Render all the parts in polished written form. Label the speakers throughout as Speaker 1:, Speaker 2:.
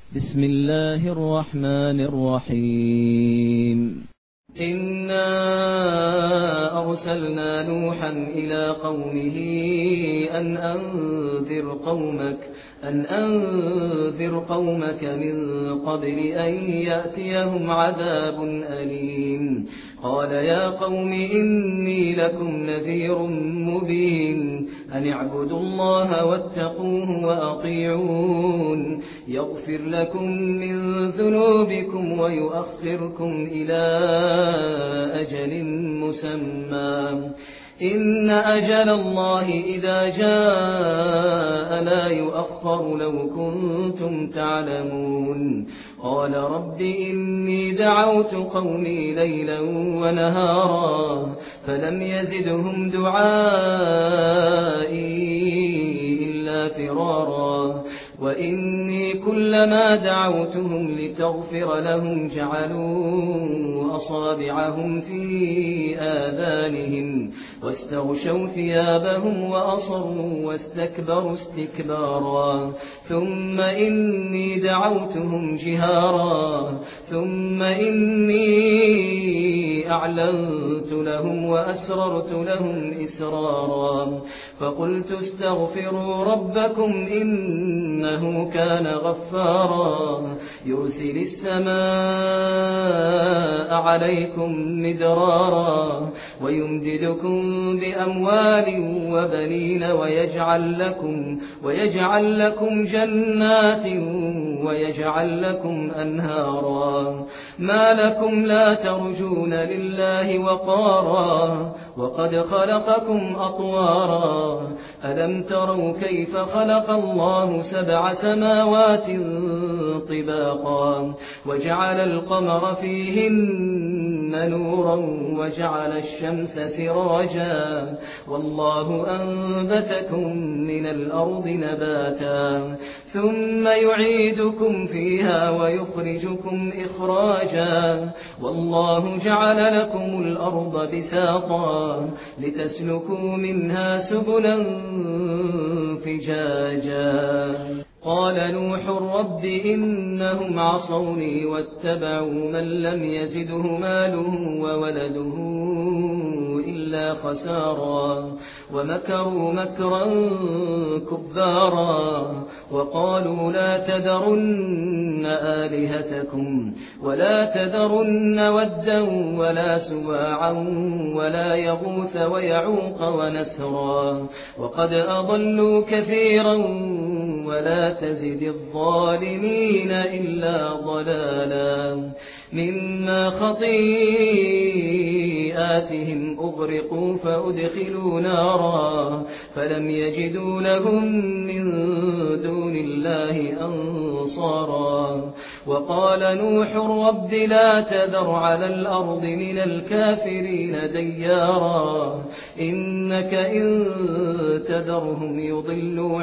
Speaker 1: بسم الله الرحمن الرحيم.
Speaker 2: إنا أرسلنا نوحا إلى قومه أن أنذر قومك من قبل أن يأتيهم عذاب أليم. قال يا قوم إني لكم نذير مبين أن اعبدوا الله واتقوه وأطيعون يغفر لكم من ذنوبكم ويؤخركم إلى أجل مسمى إن أجل الله إذا جاء لا يؤخر لو كنتم تعلمون. قال رب إني دعوت قومي ليلا ونهارا فلم يزدهم دعائي إلا فرارا وإني كلما دعوتهم لتغفر لهم جعلوا أصابعهم في آذانهم واستغشوا ثيابهم وأصروا واستكبروا استكبارا ثم إني دعوتهم جهارا ثم إني أعلنت لهم وأسررت لهم إسرارا فقلت استغفروا ربكم إنه كان غفارا يرسل السماء عليكم مدرارا ويمددكم بأموال وبنين ويجعل لكم جنات ويجعل لكم أنهارا ما لكم لا ترجون لله وقارا وقد خلقكم أطوارا ألم تروا كيف خلق الله 7 سماوات طباقا وجعل القمر فيهن نورا وجعل الشمس سراجا والله أنبتكم من الأرض نباتا ثم يعيدكم فيها ويخرجكم إخراجا والله جعل لكم الأرض بساطا لتسلكوا منها سبلا فجاجا. قال نوح رب إنهم عصوني واتبعوا من لم يزده ماله وولده إلا خسارا ومكروا مكرا كبارا وقالوا لا تذرن آلهتكم ولا تذرن ودا ولا سواعا ولا يغوث ويعوق ونسرا وقد أضلوا كثيرا ولا تزد الظالمين إلا ضلالا مما خطيئاتهم أغرقوا فأدخلوا نارا فلم يجدوا لهم من دون الله أنصارا وقال نوح رب لا تذر على الأرض من الكافرين ديارا إنك إن تذرهم يضلوا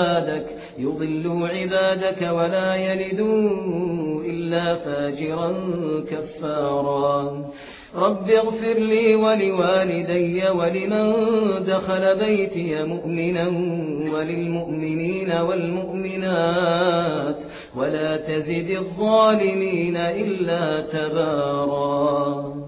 Speaker 2: عبادك ولا يلدوا إلا فاجرا كفارا رب اغفر لي ولوالدي ولمن دخل بيتي مؤمنا وللمؤمنين والمؤمنات ولا تزد الظالمين إلا تبارا.